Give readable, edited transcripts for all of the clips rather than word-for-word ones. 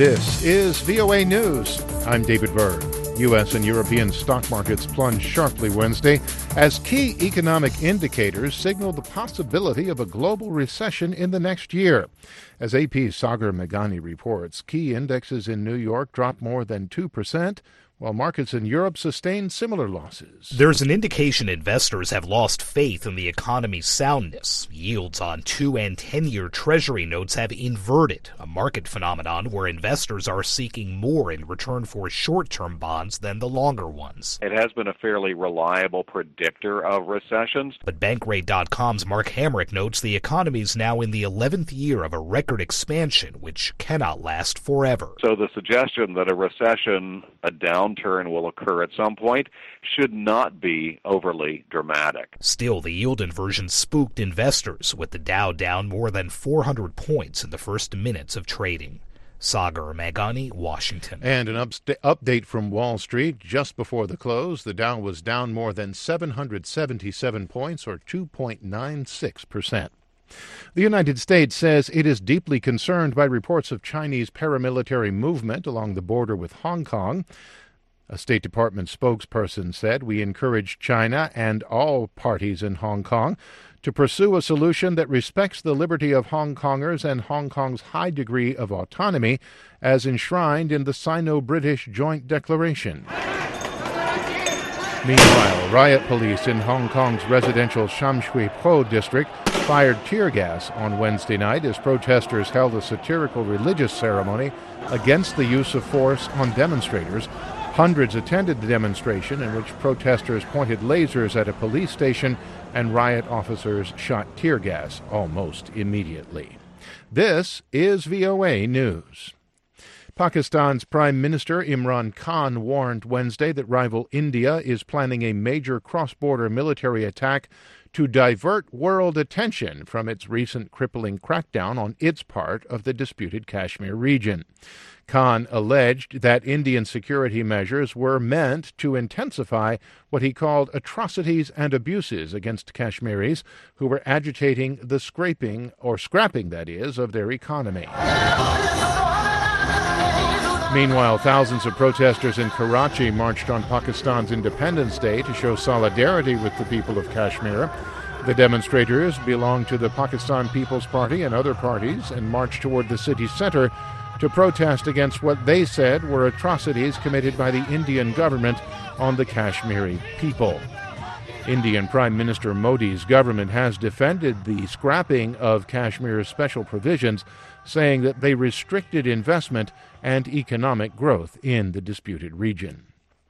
This is VOA News. I'm David Byrd. U.S. and European stock markets plunged sharply Wednesday as key economic indicators signal the possibility of a global recession in the next year. As AP's Sagar Meghani reports, key indexes in New York dropped more than 2%, while markets in Europe sustained similar losses. There's an indication investors have lost faith in the economy's soundness. Yields on 2- and 10-year Treasury notes have inverted, a market phenomenon where investors are seeking more in return for short-term bonds than the longer ones. It has been a fairly reliable predictor of recessions. But Bankrate.com's Mark Hamrick notes the economy is now in the 11th year of a record expansion, which cannot last forever. So the suggestion that a recession, a downturn will occur at some point should not be overly dramatic. Still, the yield inversion spooked investors, with the Dow down more than 400 points in the first minutes of trading. Sagar Meghani, Washington. And an update from Wall Street just before the close. The Dow was down more than 777 points, or 2.96%. The United States says it is deeply concerned by reports of Chinese paramilitary movement along the border with Hong Kong. A State Department spokesperson said, "We encourage China and all parties in Hong Kong to pursue a solution that respects the liberty of Hong Kongers and Hong Kong's high degree of autonomy as enshrined in the Sino-British Joint Declaration." Meanwhile, riot police in Hong Kong's residential Sham Shui Po district fired tear gas on Wednesday night as protesters held a satirical religious ceremony against the use of force on demonstrators. Hundreds attended the demonstration, in which protesters pointed lasers at a police station and riot officers shot tear gas almost immediately. This is VOA News. Pakistan's Prime Minister Imran Khan warned Wednesday that rival India is planning a major cross-border military attack to divert world attention from its recent crippling crackdown on its part of the disputed Kashmir region. Khan alleged that Indian security measures were meant to intensify what he called atrocities and abuses against Kashmiris who were agitating the scrapping, that is, of their economy. Meanwhile, thousands of protesters in Karachi marched on Pakistan's Independence Day to show solidarity with the people of Kashmir. The demonstrators belong to the Pakistan People's Party and other parties and marched toward the city center to protest against what they said were atrocities committed by the Indian government on the Kashmiri people. Indian Prime Minister Modi's government has defended the scrapping of Kashmir's special provisions, saying that they restricted investment and economic growth in the disputed region.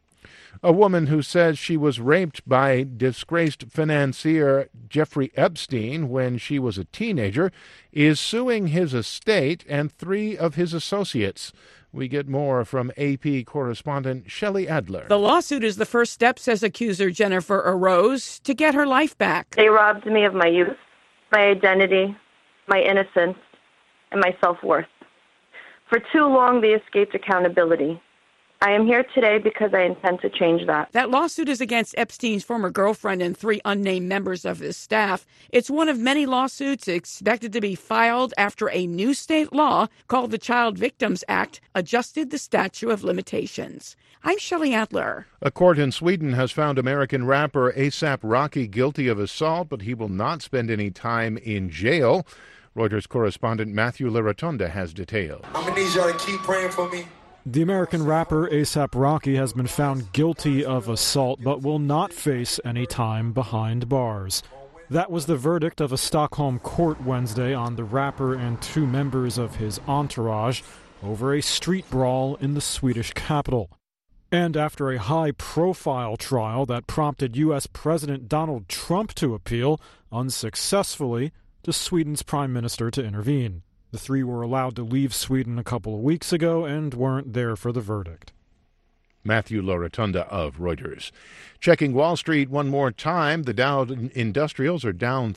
A woman who says she was raped by disgraced financier Jeffrey Epstein when she was a teenager is suing his estate and 3 of his associates. We get more from AP correspondent Shelley Adler. The lawsuit is the first step, says accuser Jennifer Arose, to get her life back. They robbed me of my youth, my identity, my innocence, and my self-worth. For too long, they escaped accountability. I am here today because I intend to change that. That lawsuit is against Epstein's former girlfriend and 3 unnamed members of his staff. It's one of many lawsuits expected to be filed after a new state law called the Child Victims Act adjusted the statute of limitations. I'm Shelley Adler. A court in Sweden has found American rapper A$AP Rocky guilty of assault, but he will not spend any time in jail. Reuters correspondent Matthew LaRotonda has details. I'm going to need y'all to keep praying for me. The American rapper A$AP Rocky has been found guilty of assault but will not face any time behind bars. That was the verdict of a Stockholm court Wednesday on the rapper and 2 members of his entourage over a street brawl in the Swedish capital. And after a high-profile trial that prompted U.S. President Donald Trump to appeal unsuccessfully to Sweden's prime minister to intervene. The 3 were allowed to leave Sweden a couple of weeks ago and weren't there for the verdict. Matthew LaRotonda of Reuters. Checking Wall Street one more time, the Dow Industrials are down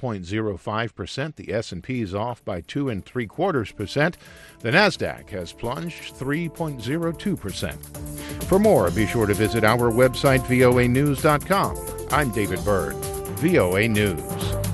3.05%. The S&P is off by 2.75%. The Nasdaq has plunged 3.02%. For more, be sure to visit our website, voanews.com. I'm David Byrd, VOA News.